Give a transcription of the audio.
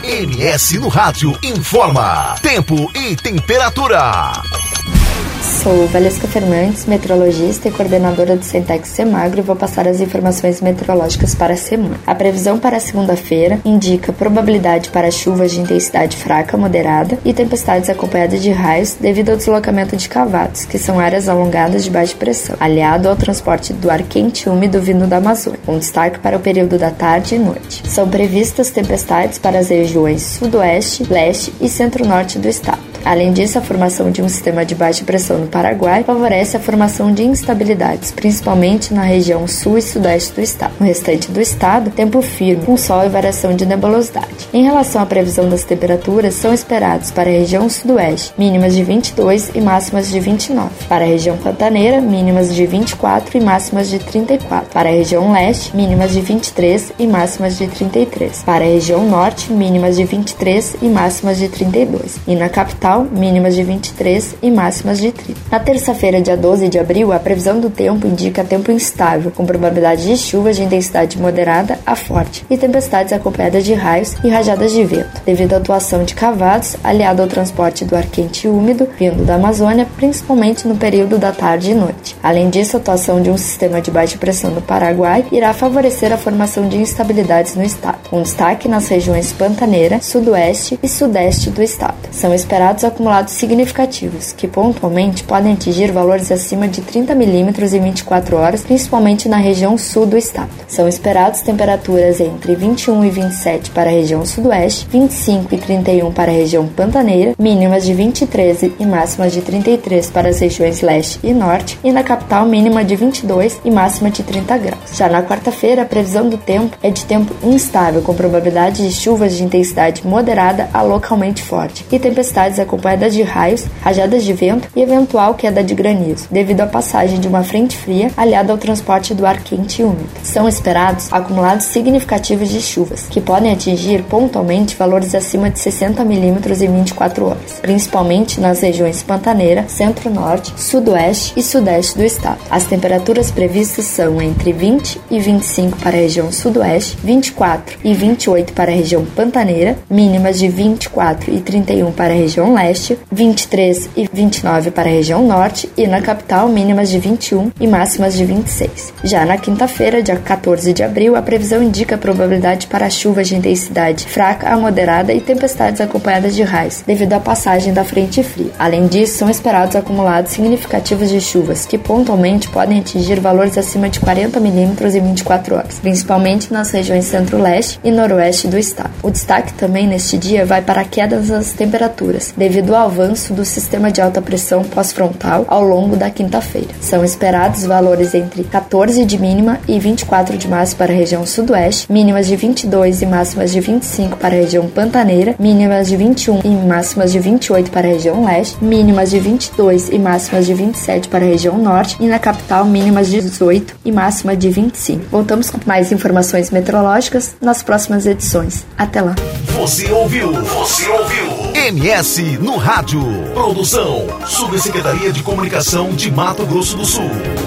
MS no Rádio informa tempo e temperatura. Sou Valesca Fernandes, meteorologista e coordenadora do Centex Semagro, e vou passar as informações meteorológicas para a semana. A previsão para a segunda-feira indica probabilidade para chuvas de intensidade fraca a moderada e tempestades acompanhadas de raios devido ao deslocamento de cavados, que são áreas alongadas de baixa pressão, aliado ao transporte do ar quente e úmido vindo da Amazônia, com destaque para o período da tarde e noite. São previstas tempestades para as regiões sudoeste, leste e centro-norte do estado. Além disso, a formação de um sistema de baixa pressão no Paraguai favorece a formação de instabilidades, principalmente na região sul e sudeste do estado. No restante do estado, tempo firme, com sol e variação de nebulosidade. Em relação à previsão das temperaturas, são esperados para a região sudoeste, mínimas de 22 e máximas de 29. Para a região pantaneira, mínimas de 24 e máximas de 34. Para a região leste, mínimas de 23 e máximas de 33. Para a região norte, mínimas de 23 e máximas de 32. E na capital, mínimas de 23 e máximas de 30. Na terça-feira, dia 12 de abril, a previsão do tempo indica tempo instável, com probabilidade de chuvas de intensidade moderada a forte e tempestades acompanhadas de raios e rajadas de vento, devido à atuação de cavados, aliado ao transporte do ar quente e úmido vindo da Amazônia, principalmente no período da tarde e noite. Além disso, a atuação de um sistema de baixa pressão no Paraguai irá favorecer a formação de instabilidades no estado, com destaque nas regiões pantaneira, sudoeste e sudeste do estado. São esperados acumulados significativos, que pontualmente podem atingir valores acima de 30 milímetros em 24 horas, principalmente na região sul do estado. São esperados temperaturas entre 21 e 27 para a região sudoeste, 25 e 31 para a região pantaneira, mínimas de 23 e máximas de 33 para as regiões leste e norte, e na capital mínima de 22 e máxima de 30 graus. Já na quarta-feira, a previsão do tempo é de tempo instável, com probabilidade de chuvas de intensidade moderada a localmente forte, e tempestades acompanhadas de raios, rajadas de vento e eventual queda de granizo, devido à passagem de uma frente fria aliada ao transporte do ar quente e úmido. São esperados acumulados significativos de chuvas, que podem atingir pontualmente valores acima de 60 milímetros em 24 horas, principalmente nas regiões pantaneira, centro-norte, sudoeste e sudeste do estado. As temperaturas previstas são entre 20 e 25 para a região sudoeste, 24 e 28 para a região pantaneira, mínimas de 24 e 31 para a região leste, 23 e 29 para a região norte, e na capital mínimas de 21 e máximas de 26. Já na quinta-feira, dia 14 de abril, a previsão indica a probabilidade para chuvas de intensidade fraca a moderada e tempestades acompanhadas de raios, devido à passagem da frente fria. Além disso, são esperados acumulados significativos de chuvas, que pontualmente podem atingir valores acima de 40 milímetros em 24 horas, principalmente nas regiões centro-leste e noroeste do estado. O destaque também neste dia vai para a queda das temperaturas, devido ao avanço do sistema de alta pressão pós-frontal ao longo da quinta-feira. São esperados valores entre 14 de mínima e 24 de máxima para a região sudoeste, mínimas de 22 e máximas de 25 para a região pantaneira, mínimas de 21 e máximas de 28 para a região leste, mínimas de 22 e máximas de 27 para a região norte, e na capital mínimas de 18 e máxima de 25. Voltamos com mais informações meteorológicas nas próximas edições. Até lá. Você ouviu MS no Rádio. Produção, Subsecretaria de Comunicação de Mato Grosso do Sul.